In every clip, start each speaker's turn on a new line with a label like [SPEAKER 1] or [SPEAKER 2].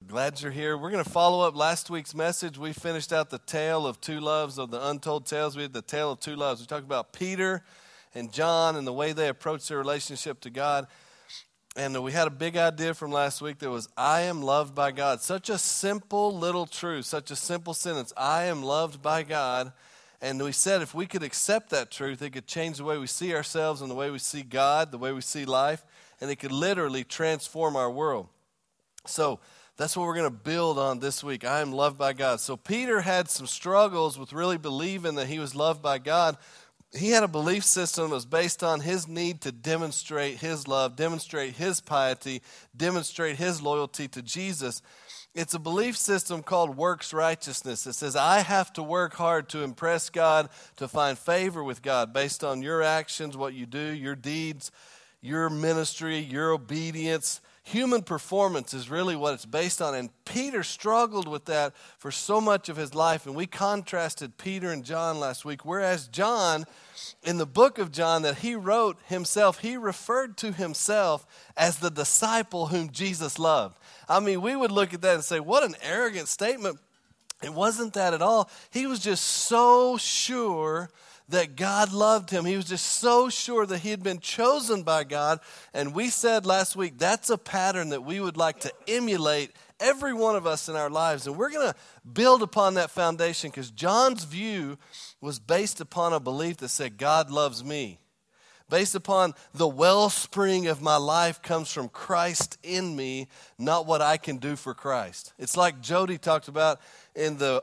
[SPEAKER 1] Glad you're here. We're going to follow up last week's message. We finished out the tale of two loves, of the untold tales. We had the tale of two loves. We talked about Peter and John and the way they approached their relationship to God. And we had a big idea from last week that was, I am loved by God. Such a simple little truth, such a simple sentence. I am loved by God. And we said if we could accept that truth, it could change the way we see ourselves and the way we see God, the way we see life, and it could literally transform our world. So that's what we're going to build on this week. I am loved by God. So Peter had some struggles with really believing that he was loved by God. He had a belief system that was based on his need to demonstrate his love, demonstrate his piety, demonstrate his loyalty to Jesus. It's a belief system called works righteousness. It says, I have to work hard to impress God, to find favor with God based on your actions, what you do, your deeds, your ministry, your obedience. Human performance is really what it's based on. And Peter struggled with that for so much of his life. And we contrasted Peter and John last week. Whereas John, in the book of John that he wrote himself, he referred to himself as the disciple whom Jesus loved. I mean, we would look at that and say, what an arrogant statement. It wasn't that at all. He was just so sure that God loved him. He was just so sure that he had been chosen by God. And we said last week, that's a pattern that we would like to emulate every one of us in our lives. And we're going to build upon that foundation because John's view was based upon a belief that said, God loves me. Based upon the wellspring of my life comes from Christ in me, not what I can do for Christ. It's like Jody talked about in the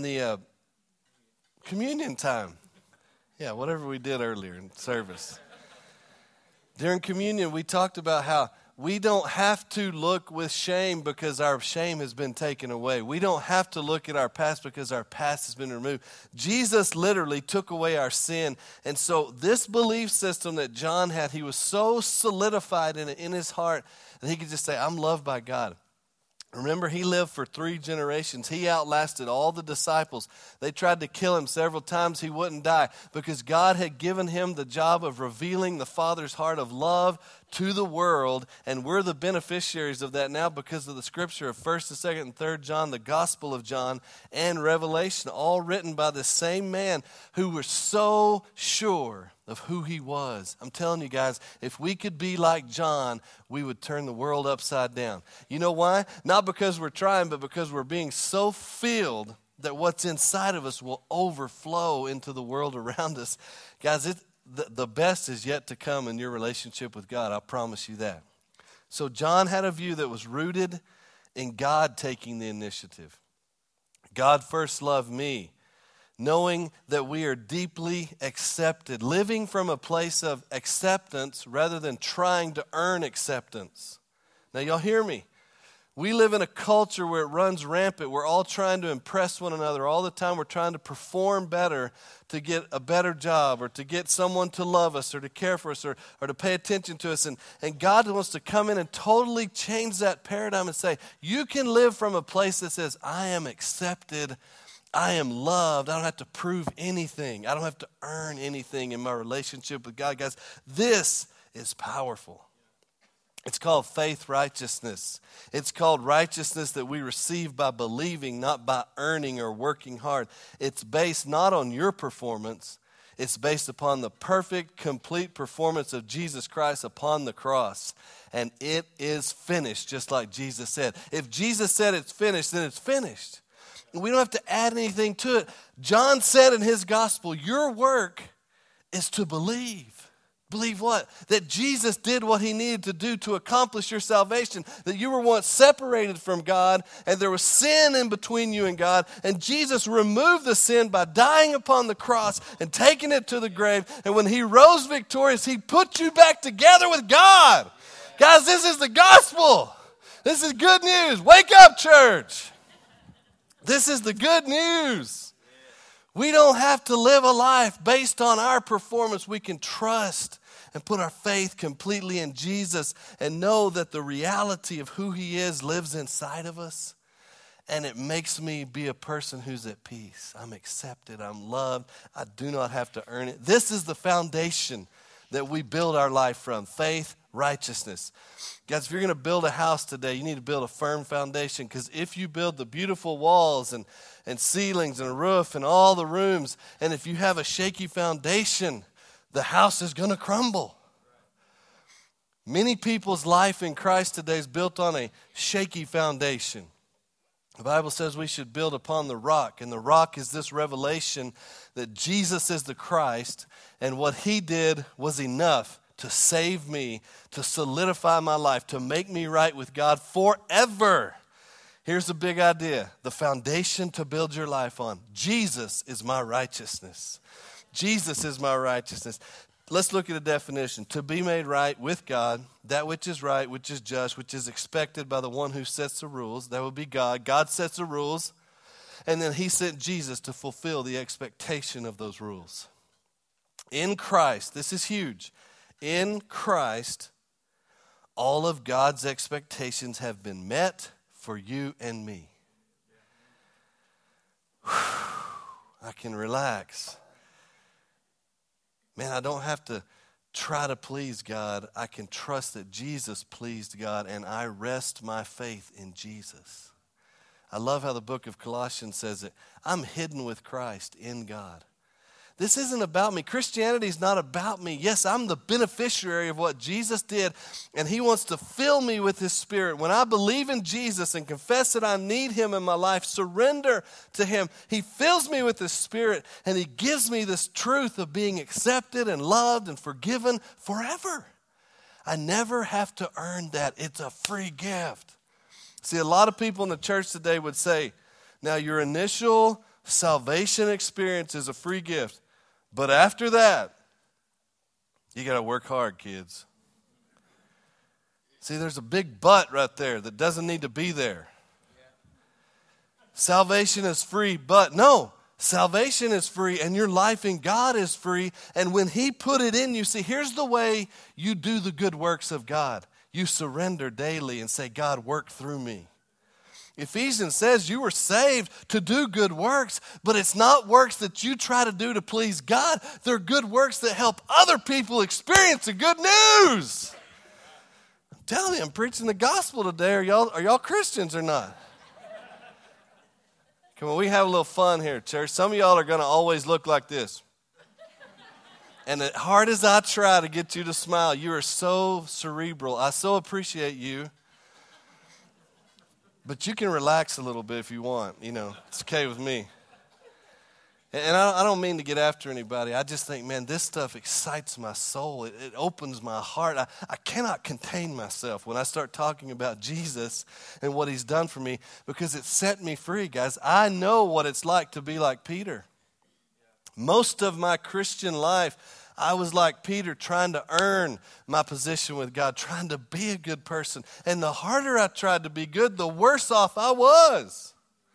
[SPEAKER 1] communion time. Yeah, whatever we did earlier in service. During communion, we talked about how we don't have to look with shame because our shame has been taken away. We don't have to look at our past because our past has been removed. Jesus literally took away our sin. And so this belief system that John had, he was so solidified in his heart that he could just say, I'm loved by God. Remember, he lived for 3 generations. He outlasted all the disciples. They tried to kill him several times. He wouldn't die because God had given him the job of revealing the Father's heart of love to the world, and we're the beneficiaries of that now because of the scripture of 1st, 2nd, and 3rd John, the Gospel of John, and Revelation, all written by the same man who was so sure of who he was. I'm telling you guys, if we could be like John, we would turn the world upside down. You know why? Not because we're trying, but because we're being so filled that what's inside of us will overflow into the world around us. Guys, the best is yet to come in your relationship with God. I promise you that. So John had a view that was rooted in God taking the initiative. God first loved me, knowing that we are deeply accepted, living from a place of acceptance rather than trying to earn acceptance. Now, y'all hear me? We live in a culture where it runs rampant. We're all trying to impress one another. All the time we're trying to perform better to get a better job or to get someone to love us or to care for us or to pay attention to us. And God wants to come in and totally change that paradigm and say, you can live from a place that says, I am accepted, I am loved. I don't have to prove anything. I don't have to earn anything in my relationship with God. Guys, this is powerful. It's called faith righteousness. It's called righteousness that we receive by believing, not by earning or working hard. It's based not on your performance. It's based upon the perfect, complete performance of Jesus Christ upon the cross. And it is finished, just like Jesus said. If Jesus said it's finished, then it's finished. We don't have to add anything to it. John said in his gospel, your work is to believe. Believe what? That Jesus did what he needed to do to accomplish your salvation. That you were once separated from God and there was sin in between you and God. And Jesus removed the sin by dying upon the cross and taking it to the grave. And when he rose victorious, he put you back together with God. Guys, this is the gospel. This is good news. Wake up, church. This is the good news. We don't have to live a life based on our performance. We can trust and put our faith completely in Jesus and know that the reality of who he is lives inside of us. And it makes me be a person who's at peace. I'm accepted. I'm loved. I do not have to earn it. This is the foundation that we build our life from. Faith righteousness. Guys, if you're going to build a house today, you need to build a firm foundation, because if you build the beautiful walls and ceilings and a roof and all the rooms, and if you have a shaky foundation, the house is going to crumble. Many people's life in Christ today is built on a shaky foundation. The Bible says we should build upon the rock, and the rock is this revelation that Jesus is the Christ, and what he did was enough to save me, to solidify my life, to make me right with God forever. Here's the big idea, the foundation to build your life on. Jesus is my righteousness. Jesus is my righteousness. Let's look at a definition. To be made right with God, that which is right, which is just, which is expected by the one who sets the rules. That would be God. God sets the rules, and then he sent Jesus to fulfill the expectation of those rules. In Christ, this is huge. In Christ, all of God's expectations have been met for you and me. I can relax. Man, I don't have to try to please God. I can trust that Jesus pleased God, and I rest my faith in Jesus. I love how the book of Colossians says it. I'm hidden with Christ in God. This isn't about me. Christianity is not about me. Yes, I'm the beneficiary of what Jesus did, and he wants to fill me with his Spirit. When I believe in Jesus and confess that I need him in my life, surrender to him, he fills me with his Spirit, and he gives me this truth of being accepted and loved and forgiven forever. I never have to earn that. It's a free gift. See, a lot of people in the church today would say, now your initial salvation experience is a free gift. But after that, you got to work hard, kids. See, there's a big but right there that doesn't need to be there. Salvation is free, but no, salvation is free and your life in God is free. And when he put it in you, see, here's the way you do the good works of God. You surrender daily and say, God, work through me. Ephesians says you were saved to do good works, but it's not works that you try to do to please God. They're good works that help other people experience the good news. I'm telling you, I'm preaching the gospel today. Are y'all Christians or not? Come on, we have a little fun here, church. Some of y'all are going to always look like this. And as hard as I try to get you to smile, you are so cerebral. I so appreciate you. But you can relax a little bit if you want. You know, it's okay with me. And I don't mean to get after anybody. I just think, man, this stuff excites my soul. It opens my heart. I cannot contain myself when I start talking about Jesus and what he's done for me, because it set me free, guys. I know what it's like to be like Peter. Most of my Christian life, I was like Peter, trying to earn my position with God, trying to be a good person. And the harder I tried to be good, the worse off I was.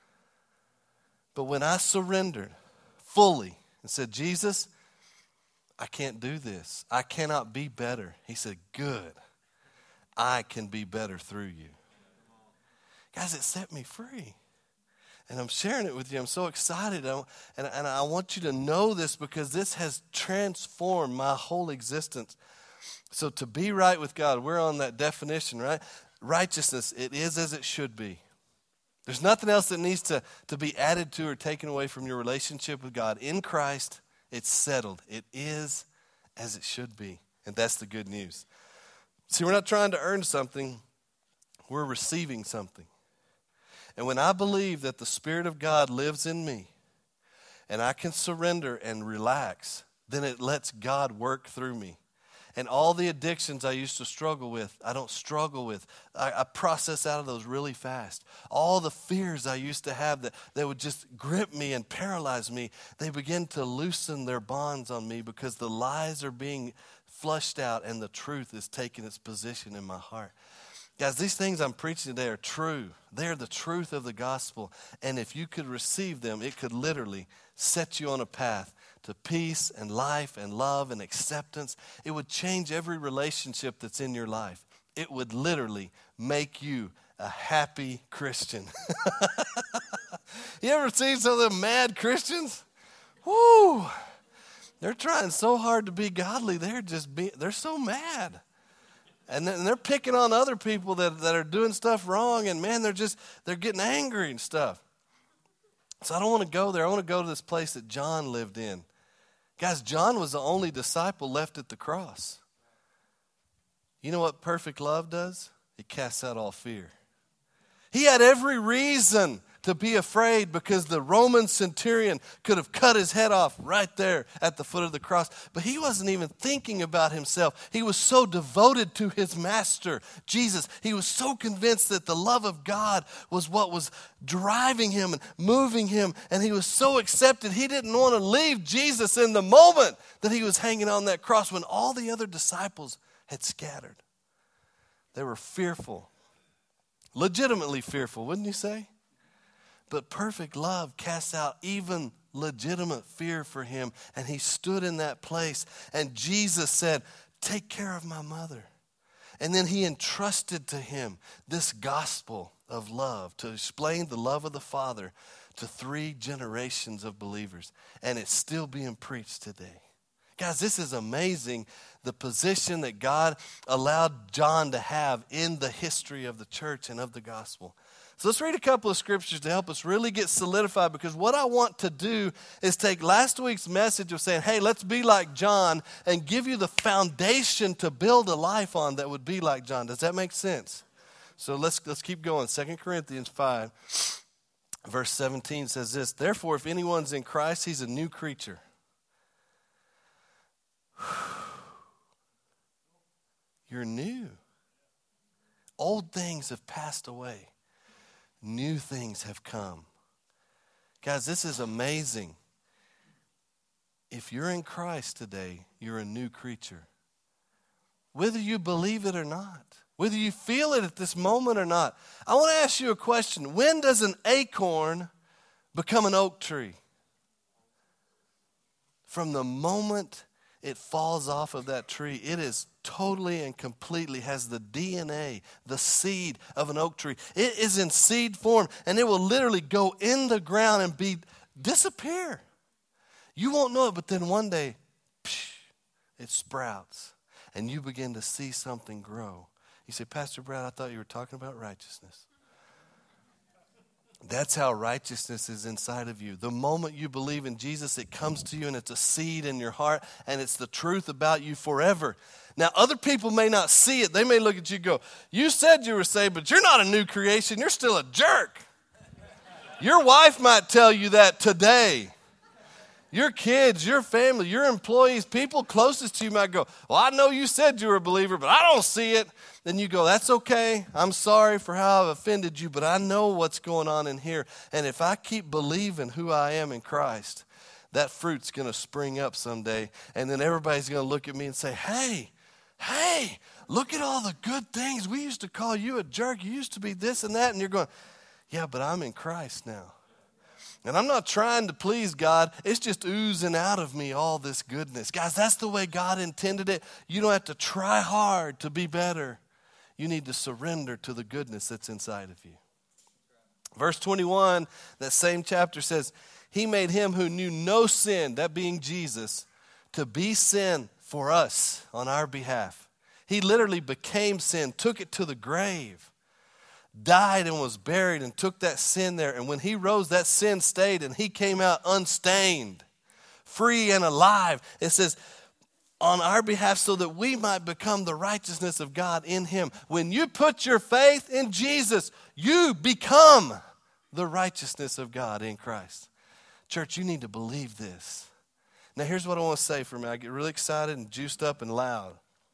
[SPEAKER 1] But when I surrendered fully and said, Jesus, I can't do this. I cannot be better. He said, good. I can be better through you. Guys, it set me free. And I'm sharing it with you. I'm so excited. And I want you to know this, because this has transformed my whole existence. So to be right with God, we're on that definition, right? Righteousness, it is as it should be. There's nothing else that needs to be added to or taken away from your relationship with God. In Christ, it's settled. It is as it should be. And that's the good news. See, we're not trying to earn something. We're receiving something. And when I believe that the Spirit of God lives in me and I can surrender and relax, then it lets God work through me. And all the addictions I used to struggle with, I don't struggle with. I process out of those really fast. All the fears I used to have that would just grip me and paralyze me, they begin to loosen their bonds on me, because the lies are being flushed out and the truth is taking its position in my heart. Guys, these things I'm preaching today are true. They're the truth of the gospel. And if you could receive them, it could literally set you on a path to peace and life and love and acceptance. It would change every relationship that's in your life. It would literally make you a happy Christian. You ever seen some of them mad Christians? Woo! They're trying so hard to be godly. They're so mad. And they're picking on other people that are doing stuff wrong. And man, they're getting angry and stuff. So I don't want to go there. I want to go to this place that John lived in. Guys, John was the only disciple left at the cross. You know what perfect love does? It casts out all fear. He had every reason to be afraid because the Roman centurion could have cut his head off right there at the foot of the cross. But he wasn't even thinking about himself. He was so devoted to his master, Jesus. He was so convinced that the love of God was what was driving him and moving him. And he was so accepted, he didn't want to leave Jesus in the moment that he was hanging on that cross when all the other disciples had scattered. They were fearful. Legitimately fearful, wouldn't you say? But perfect love casts out even legitimate fear for him. And he stood in that place. And Jesus said, take care of my mother. And then he entrusted to him this gospel of love to explain the love of the Father to 3 generations of believers. And it's still being preached today. Guys, this is amazing, the position that God allowed John to have in the history of the church and of the gospel. So let's read a couple of scriptures to help us really get solidified, because what I want to do is take last week's message of saying, hey, let's be like John, and give you the foundation to build a life on that would be like John. Does that make sense? So let's keep going. 2 Corinthians 5, verse 17 says this, therefore, if anyone's in Christ, he's a new creature. You're new. Old things have passed away. New things have come. Guys, this is amazing. If you're in Christ today, you're a new creature. Whether you believe it or not, whether you feel it at this moment or not, I want to ask you a question. When does an acorn become an oak tree? From the moment it falls off of that tree, it is totally and completely has the DNA, the seed of an oak tree. It is in seed form, and it will literally go in the ground and disappear. You won't know it, but then one day, it sprouts, and you begin to see something grow. You say, Pastor Brad, I thought you were talking about righteousness. That's how righteousness is inside of you. The moment you believe in Jesus, it comes to you and it's a seed in your heart and it's the truth about you forever. Now, other people may not see it. They may look at you and go, you said you were saved, but you're not a new creation. You're still a jerk. Your wife might tell you that today. Your kids, your family, your employees, people closest to you might go, well, I know you said you were a believer, but I don't see it. Then you go, that's okay. I'm sorry for how I've offended you, but I know what's going on in here. And if I keep believing who I am in Christ, that fruit's going to spring up someday. And then everybody's going to look at me and say, hey, look at all the good things. We used to call you a jerk. You used to be this and that. And you're going, yeah, but I'm in Christ now. And I'm not trying to please God. It's just oozing out of me all this goodness. Guys, that's the way God intended it. You don't have to try hard to be better. You need to surrender to the goodness that's inside of you. Verse 21, that same chapter says, he made him who knew no sin, that being Jesus, to be sin for us on our behalf. He literally became sin, took it to the grave, died and was buried and took that sin there. And when he rose, that sin stayed and he came out unstained, free and alive. It says, on our behalf so that we might become the righteousness of God in him. When you put your faith in Jesus, you become the righteousness of God in Christ. Church, you need to believe this. Now, here's what I want to say for me. I get really excited and juiced up and loud.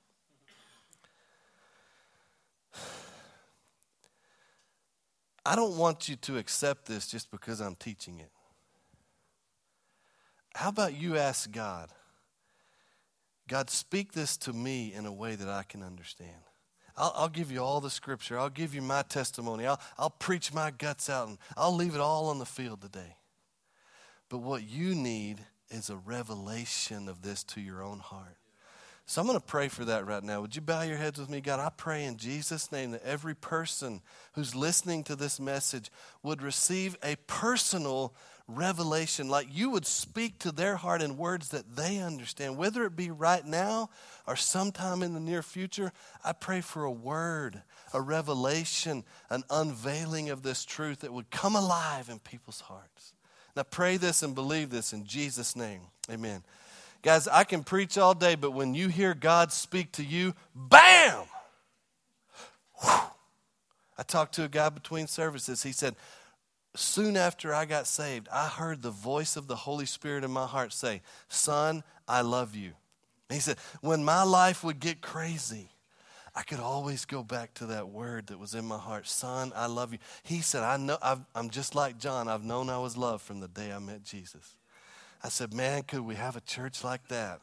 [SPEAKER 1] I don't want you to accept this just because I'm teaching it. How about you ask God, God, speak this to me in a way that I can understand. I'll give you all the scripture. I'll give you my testimony. I'll preach my guts out, and I'll leave it all on the field today. But what you need is a revelation of this to your own heart. So I'm going to pray for that right now. Would you bow your heads with me? God, I pray in Jesus' name that every person who's listening to this message would receive a personal revelation, like you would speak to their heart in words that they understand, whether it be right now or sometime in the near future. I pray for a word, a revelation, an unveiling of this truth that would come alive in people's hearts. Now pray this and believe this in Jesus' name. Amen. Guys, I can preach all day, but when you hear God speak to you, bam! Whew. I talked to a guy between services. He said, soon after I got saved, I heard the voice of the Holy Spirit in my heart say, son, I love you. And he said, when my life would get crazy, I could always go back to that word that was in my heart, son, I love you. He said, I'm just like John. I've known I was loved from the day I met Jesus. I said, man, could we have a church like that?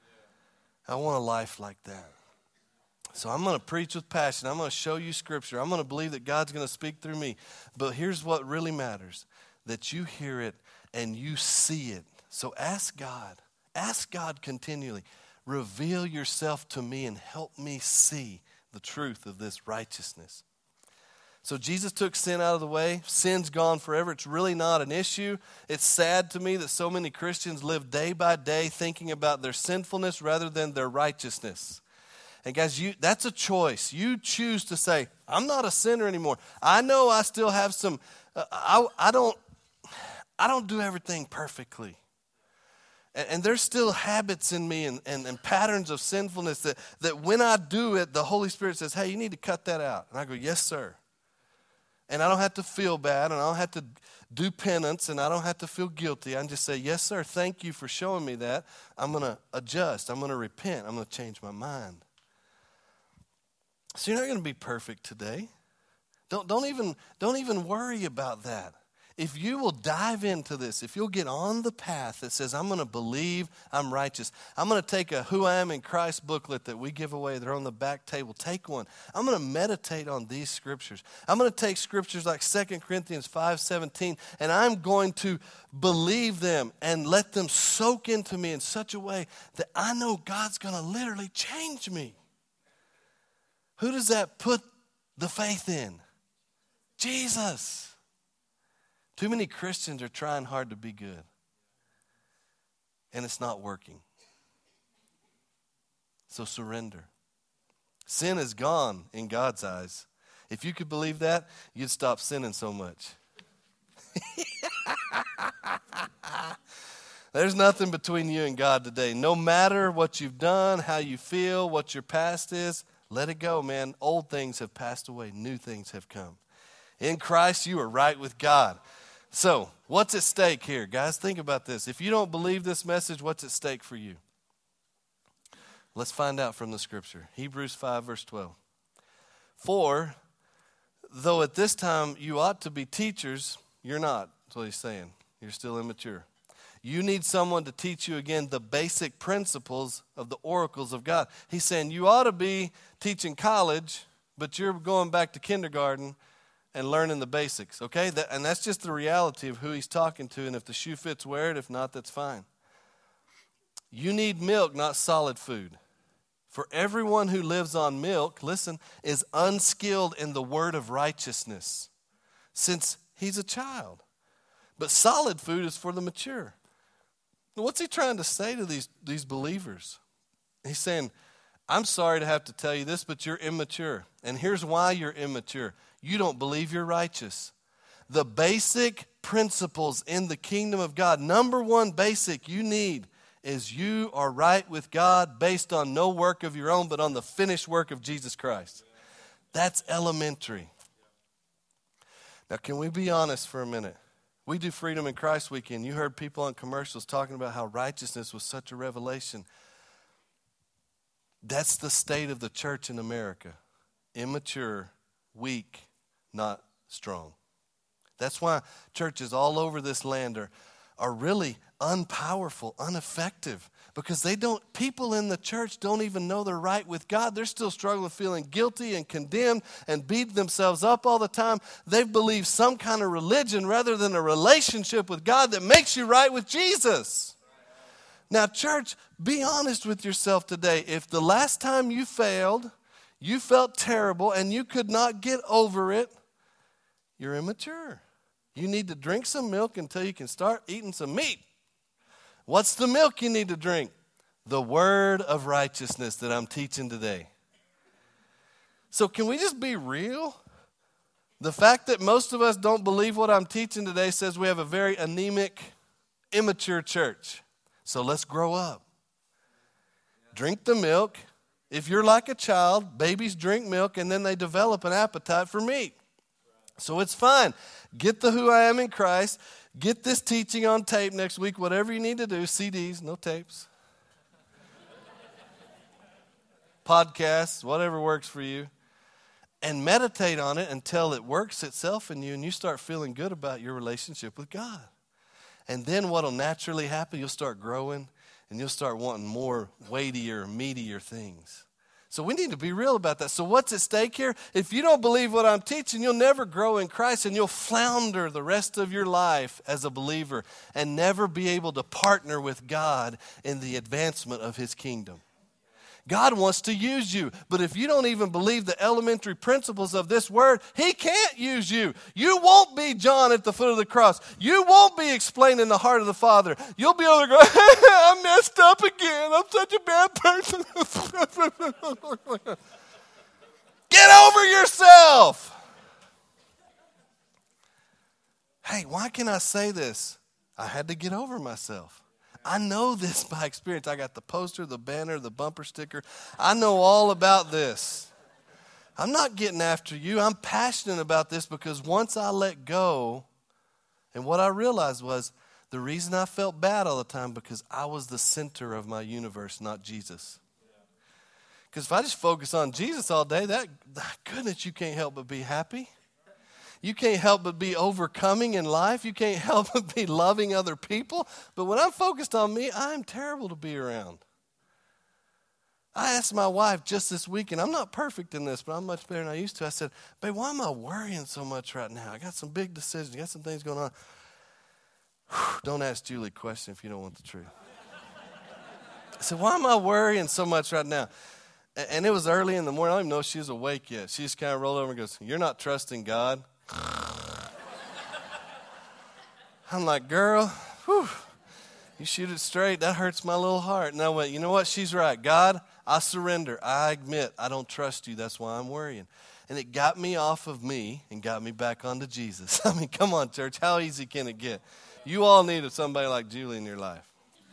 [SPEAKER 1] I want a life like that. So I'm going to preach with passion. I'm going to show you Scripture. I'm going to believe that God's going to speak through me. But here's what really matters, that you hear it and you see it. So ask God. Ask God continually. Reveal yourself to me and help me see the truth of this righteousness. So Jesus took sin out of the way. Sin's gone forever. It's really not an issue. It's sad to me that so many Christians live day by day thinking about their sinfulness rather than their righteousness. And guys, that's a choice. You choose to say, I'm not a sinner anymore. I know I still have some, I don't do everything perfectly. And there's still habits in me and patterns of sinfulness that when I do it, the Holy Spirit says, hey, you need to cut that out. And I go, yes, sir. And I don't have to feel bad, and I don't have to do penance, and I don't have to feel guilty. I can just say, yes, sir, thank you for showing me that. I'm going to adjust. I'm going to repent. I'm going to change my mind. So you're not going to be perfect today. Don't even worry about that. If you will dive into this, if you'll get on the path that says, I'm going to believe I'm righteous. I'm going to take a Who I Am in Christ booklet that we give away. They're on the back table. Take one. I'm going to meditate on these scriptures. I'm going to take scriptures like 2 Corinthians 5:17, and I'm going to believe them and let them soak into me in such a way that I know God's going to literally change me. Who does that put the faith in? Jesus. Too many Christians are trying hard to be good, and it's not working. So surrender. Sin is gone in God's eyes. If you could believe that, you'd stop sinning so much. There's nothing between you and God today. No matter what you've done, how you feel, what your past is, let it go, man. Old things have passed away. New things have come. In Christ, you are right with God. So, what's at stake here? Guys, think about this. If you don't believe this message, what's at stake for you? Let's find out from the scripture. Hebrews 5, verse 12. For, though at this time you ought to be teachers, you're not. That's what he's saying. You're still immature. You need someone to teach you again the basic principles of the oracles of God. He's saying you ought to be teaching college, but you're going back to kindergarten and learning the basics, okay? And that's just the reality of who he's talking to, and if the shoe fits, wear it. If not, that's fine. You need milk, not solid food. For everyone who lives on milk, listen, is unskilled in the word of righteousness, since he's a child. But solid food is for the mature. What's he trying to say to these believers? He's saying, I'm sorry to have to tell you this, but you're immature. And here's why you're immature. You don't believe you're righteous. The basic principles in the kingdom of God, number one basic you need is you are right with God based on no work of your own, but on the finished work of Jesus Christ. That's elementary. Now, can we be honest for a minute? We do Freedom in Christ Weekend. You heard people on commercials talking about how righteousness was such a revelation. That's the state of the church in America. Immature, weak, not strong. That's why churches all over this land are really unpowerful, ineffective, because people in the church don't even know they're right with God. They're still struggling with feeling guilty and condemned and beating themselves up all the time. They've believed some kind of religion rather than a relationship with God that makes you right with Jesus. Now, church, be honest with yourself today. If the last time you failed, you felt terrible and you could not get over it, you're immature. You need to drink some milk until you can start eating some meat. What's the milk you need to drink? The word of righteousness that I'm teaching today. So can we just be real? The fact that most of us don't believe what I'm teaching today says we have a very anemic, immature church. So let's grow up. Drink the milk. If you're like a child, babies drink milk and then they develop an appetite for meat. So it's fine. Get the Who I Am in Christ. Get this teaching on tape next week, whatever you need to do. CDs, no tapes. Podcasts, whatever works for you. And meditate on it until it works itself in you and you start feeling good about your relationship with God. And then what will naturally happen, you'll start growing and you'll start wanting more weightier, meatier things. So we need to be real about that. So what's at stake here? If you don't believe what I'm teaching, you'll never grow in Christ and you'll flounder the rest of your life as a believer and never be able to partner with God in the advancement of his kingdom. God wants to use you, but if you don't even believe the elementary principles of this word, he can't use you. You won't be John at the foot of the cross. You won't be explaining the heart of the Father. You'll be able to go, I messed up again. I'm such a bad person. Get over yourself. Hey, why can I say this? I had to get over myself. I know this by experience. I got the poster, the banner, the bumper sticker. I know all about this. I'm not getting after you. I'm passionate about this because once I let go, and what I realized was the reason I felt bad all the time because I was the center of my universe, not Jesus. Because if I just focus on Jesus all day, goodness, you can't help but be happy. You can't help but be overcoming in life. You can't help but be loving other people. But when I'm focused on me, I'm terrible to be around. I asked my wife just this week, and I'm not perfect in this, but I'm much better than I used to. I said, babe, why am I worrying so much right now? I got some big decisions. I got some things going on. Don't ask Julie a question if you don't want the truth. I said, why am I worrying so much right now? And it was early in the morning. I don't even know if she was awake yet. She just kind of rolled over and goes, you're not trusting God? I'm like, girl, whew, you shoot it straight. That hurts my little heart. And I went, you know what? She's right. God, I surrender. I admit I don't trust you. That's why I'm worrying. And it got me off of me and got me back onto Jesus. I mean, come on, church. How easy can it get? You all need somebody like Julie in your life.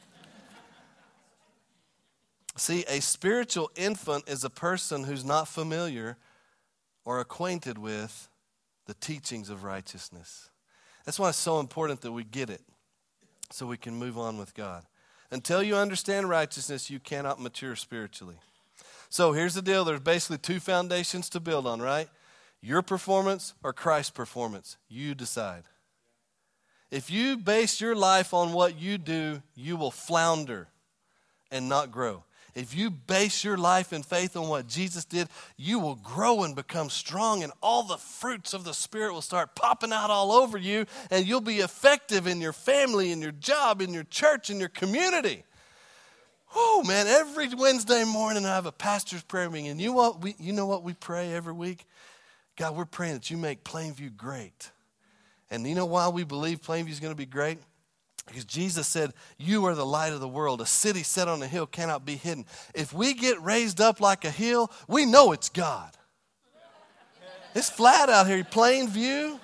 [SPEAKER 1] See, a spiritual infant is a person who's not familiar or acquainted with the teachings of righteousness. That's why it's so important that we get it so we can move on with God. Until you understand righteousness, you cannot mature spiritually. So here's the deal. There's basically two foundations to build on, right? Your performance or Christ's performance. You decide. If you base your life on what you do, you will flounder and not grow. If you base your life and faith on what Jesus did, you will grow and become strong, and all the fruits of the Spirit will start popping out all over you, and you'll be effective in your family, in your job, in your church, in your community. Oh, man, every Wednesday morning I have a pastor's prayer meeting, and you know what we pray every week? God, we're praying that you make Plainview great. And you know why we believe Plainview is going to be great? Because Jesus said, you are the light of the world. A city set on a hill cannot be hidden. If we get raised up like a hill, we know it's God. It's flat out here, plain view.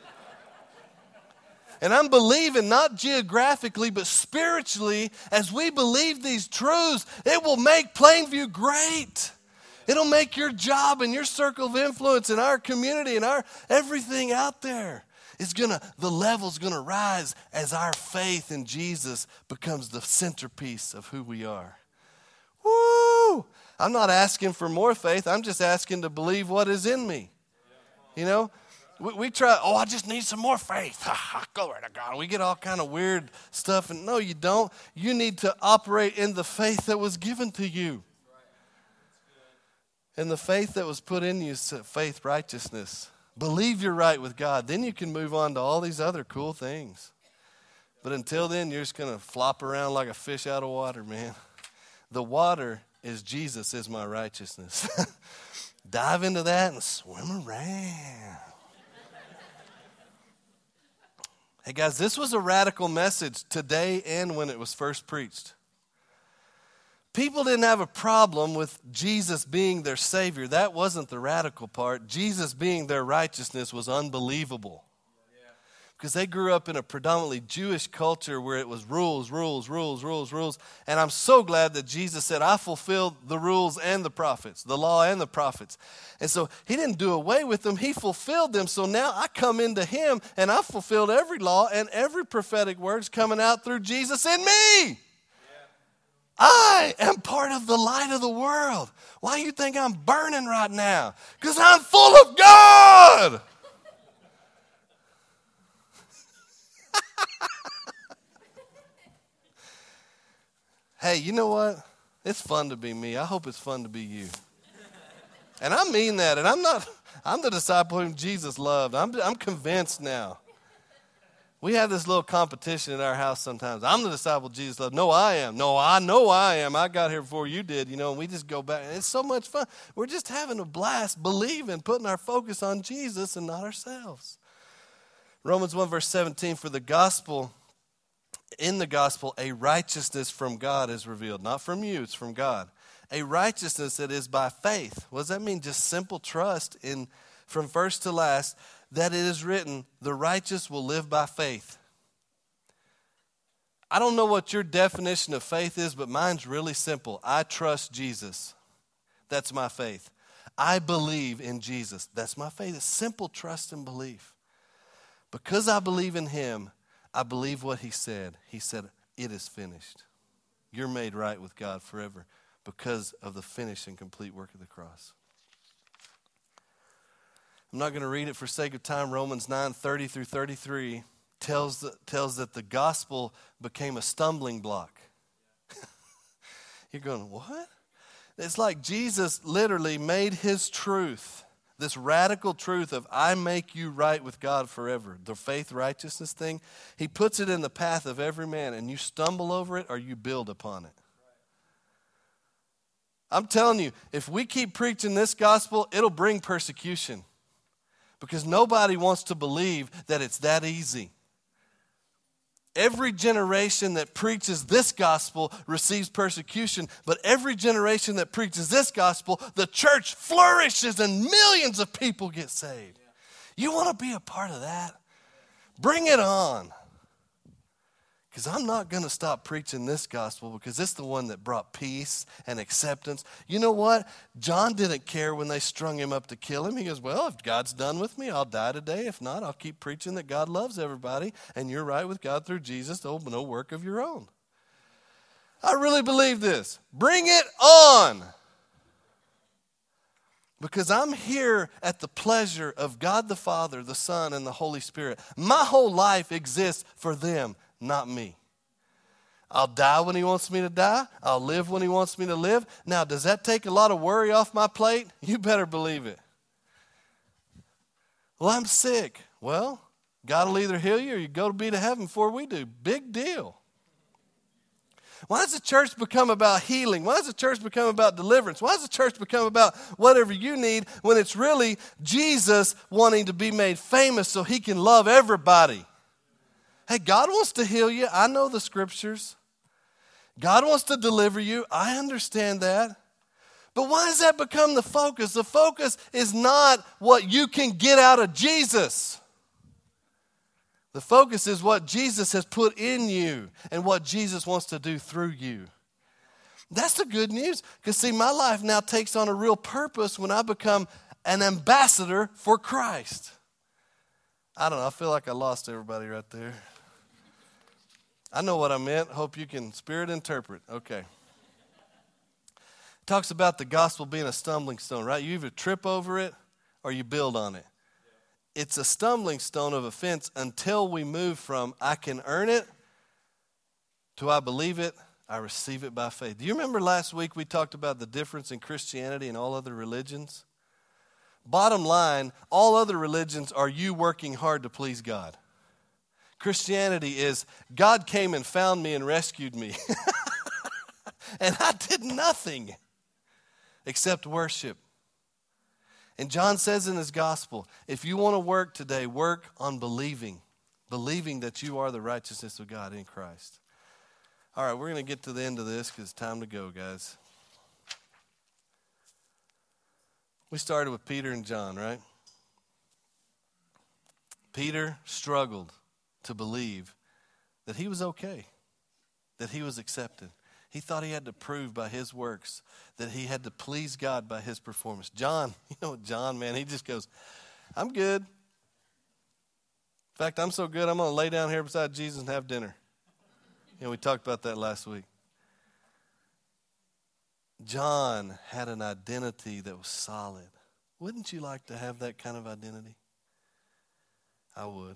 [SPEAKER 1] And I'm believing not geographically, but spiritually, as we believe these truths, it will make Plainview great. It'll make your job and your circle of influence and our community and our everything out there. The level's gonna rise as our faith in Jesus becomes the centerpiece of who we are. Woo! I'm not asking for more faith. I'm just asking to believe what is in me. You know, we try, I just need some more faith. Glory to God. We get all kind of weird stuff. And no, you don't. You need to operate in the faith that was given to you. And the faith that was put in you is faith, righteousness. Believe you're right with God. Then you can move on to all these other cool things. But until then, you're just going to flop around like a fish out of water, man. The water is Jesus is my righteousness. Dive into that and swim around. Hey, guys, this was a radical message today and when it was first preached. People didn't have a problem with Jesus being their Savior. That wasn't the radical part. Jesus being their righteousness was unbelievable. Because they grew up in a predominantly Jewish culture where it was rules. And I'm so glad that Jesus said, I fulfilled the rules and the prophets, the law and the prophets. And so he didn't do away with them. He fulfilled them. So now I come into him and I've fulfilled every law and every prophetic word's coming out through Jesus in me. I am part of the light of the world. Why do you think I'm burning right now? Because I'm full of God. Hey, you know what? It's fun to be me. I hope it's fun to be you. And I mean that. And I'm the disciple whom Jesus loved. I'm convinced now. We have this little competition in our house sometimes. I'm the disciple Jesus loved. No, I am. No, I know I am. I got here before you did, and we just go back. And it's so much fun. We're just having a blast, believing, putting our focus on Jesus and not ourselves. Romans 1 verse 17, for the gospel, in the gospel, a righteousness from God is revealed. Not from you, it's from God. A righteousness that is by faith. What does that mean? Just simple trust in from first to last, that it is written, the righteous will live by faith. I don't know what your definition of faith is, but mine's really simple. I trust Jesus. That's my faith. I believe in Jesus. That's my faith. It's simple trust and belief. Because I believe in him, I believe what he said. He said, it is finished. You're made right with God forever because of the finished and complete work of the cross. I'm not going to read it for sake of time. Romans 9:30 through 33 tells that the gospel became a stumbling block. You're going, what? It's like Jesus literally made his truth, this radical truth of I make you right with God forever, the faith righteousness thing. He puts it in the path of every man, and you stumble over it or you build upon it. I'm telling you, if we keep preaching this gospel, it'll bring persecution. Because nobody wants to believe that it's that easy. Every generation that preaches this gospel receives persecution, but every generation that preaches this gospel, the church flourishes and millions of people get saved. You want to be a part of that? Bring it on. Because I'm not going to stop preaching this gospel because it's the one that brought peace and acceptance. You know what? John didn't care when they strung him up to kill him. He goes, well, if God's done with me, I'll die today. If not, I'll keep preaching that God loves everybody and you're right with God through Jesus. Oh, no work of your own. I really believe this. Bring it on. Because I'm here at the pleasure of God the Father, the Son, and the Holy Spirit. My whole life exists for them. Not me. I'll die when he wants me to die. I'll live when he wants me to live. Now, does that take a lot of worry off my plate? You better believe it. Well, I'm sick. Well, God will either heal you or you go to be to heaven before we do. Big deal. Why does the church become about healing? Why does the church become about deliverance? Why does the church become about whatever you need when it's really Jesus wanting to be made famous so he can love everybody? Hey, God wants to heal you. I know the scriptures. God wants to deliver you. I understand that. But why does that become the focus? The focus is not what you can get out of Jesus. The focus is what Jesus has put in you and what Jesus wants to do through you. That's the good news. Because see, my life now takes on a real purpose when I become an ambassador for Christ. I don't know. I feel like I lost everybody right there. I know what I meant. Hope you can spirit interpret. Okay. Talks about the gospel being a stumbling stone, right? You either trip over it or you build on it. It's a stumbling stone of offense until we move from I can earn it to I believe it, I receive it by faith. Do you remember last week we talked about the difference in Christianity and all other religions? Bottom line, all other religions are you working hard to please God. Christianity is God came and found me and rescued me. And I did nothing except worship. And John says in his gospel, if you want to work today, work on believing that you are the righteousness of God in Christ. All right, we're going to get to the end of this because it's time to go, guys. We started with Peter and John, right? Peter struggled to believe that he was okay, that he was accepted. He thought he had to prove by his works that he had to please God by his performance. John, John, man, he just goes, I'm good. In fact, I'm so good, I'm going to lay down here beside Jesus and have dinner. We talked about that last week. John had an identity that was solid. Wouldn't you like to have that kind of identity? I would.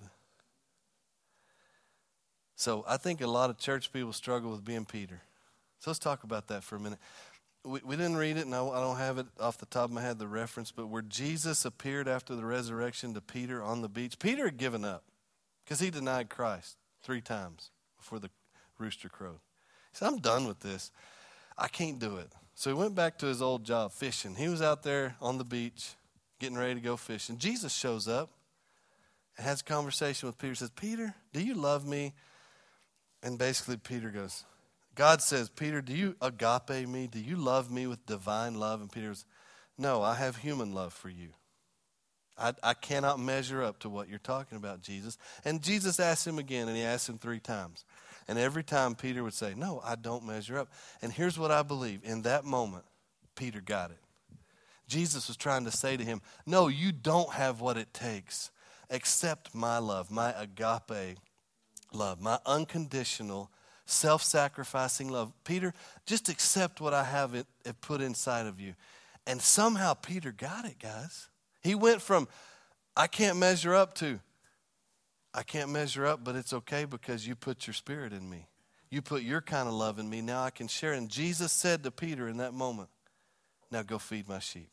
[SPEAKER 1] So I think a lot of church people struggle with being Peter. So let's talk about that for a minute. We didn't read it, and I don't have it off the top of my head, the reference, but where Jesus appeared after the resurrection to Peter on the beach, Peter had given up because he denied Christ 3 times before the rooster crowed. He said, I'm done with this. I can't do it. So he went back to his old job, fishing. He was out there on the beach getting ready to go fishing. Jesus shows up and has a conversation with Peter, says, Peter, do you love me? And basically Peter goes, God says, Peter, do you agape me? Do you love me with divine love? And Peter goes, no, I have human love for you. I cannot measure up to what you're talking about, Jesus. And Jesus asked him again, and he asked him 3 times. And every time Peter would say, no, I don't measure up. And here's what I believe. In that moment, Peter got it. Jesus was trying to say to him, no, you don't have what it takes. Accept my love, my agape love, my unconditional, self-sacrificing love. Peter, just accept what I have put inside of you. And somehow Peter got it, guys. He went from, I can't measure up to, I can't measure up, but it's okay because you put your spirit in me. You put your kind of love in me. Now I can share. And Jesus said to Peter in that moment, now go feed my sheep.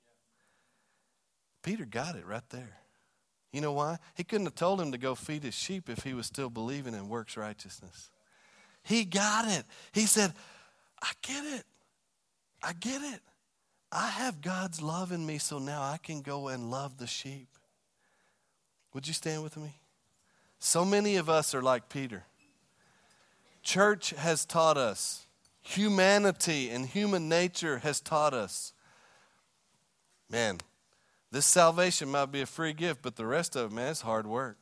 [SPEAKER 1] Peter got it right there. You know why? He couldn't have told him to go feed his sheep if he was still believing in works righteousness. He got it. He said, I get it. I get it. I have God's love in me, so now I can go and love the sheep. Would you stand with me? So many of us are like Peter. Church has taught us, humanity and human nature has taught us, man, this salvation might be a free gift, but the rest of it, man, it's hard work.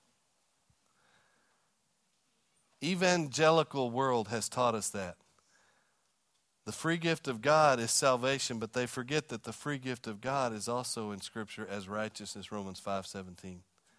[SPEAKER 1] Evangelical world has taught us that. The free gift of God is salvation, but they forget that the free gift of God is also in Scripture as righteousness, Romans 5:17.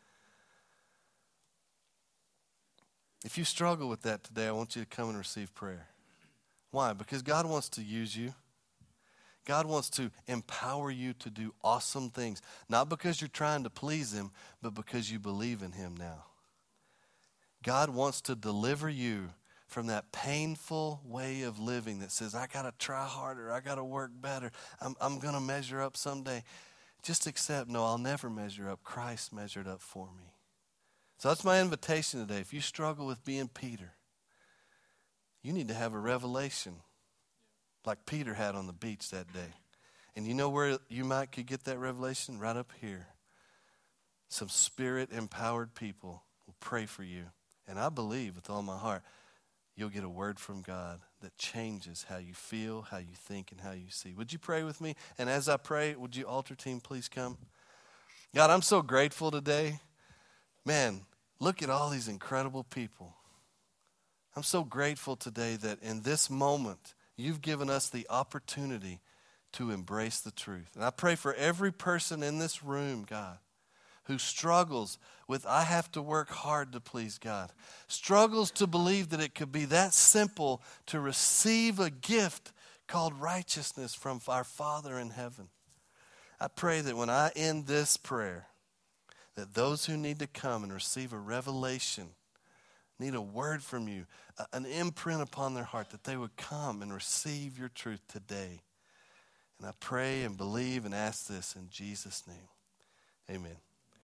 [SPEAKER 1] If you struggle with that today, I want you to come and receive prayer. Why? Because God wants to use you. God wants to empower you to do awesome things. Not because you're trying to please Him, but because you believe in Him now. God wants to deliver you from that painful way of living that says, I got to try harder, I got to work better, I'm going to measure up someday. Just accept, no, I'll never measure up. Christ measured up for me. So that's my invitation today. If you struggle with being Peter, you need to have a revelation like Peter had on the beach that day. And you know where you could get that revelation? Right up here. Some Spirit-empowered people will pray for you. And I believe with all my heart, you'll get a word from God that changes how you feel, how you think, and how you see. Would you pray with me? And as I pray, would you altar team please come? God, I'm so grateful today. Man, look at all these incredible people. I'm so grateful today that in this moment, you've given us the opportunity to embrace the truth. And I pray for every person in this room, God, who struggles with, I have to work hard to please God, struggles to believe that it could be that simple to receive a gift called righteousness from our Father in heaven. I pray that when I end this prayer, that those who need to come and receive a revelation, need a word from you, an imprint upon their heart, that they would come and receive your truth today. And I pray and believe and ask this in Jesus' name. Amen.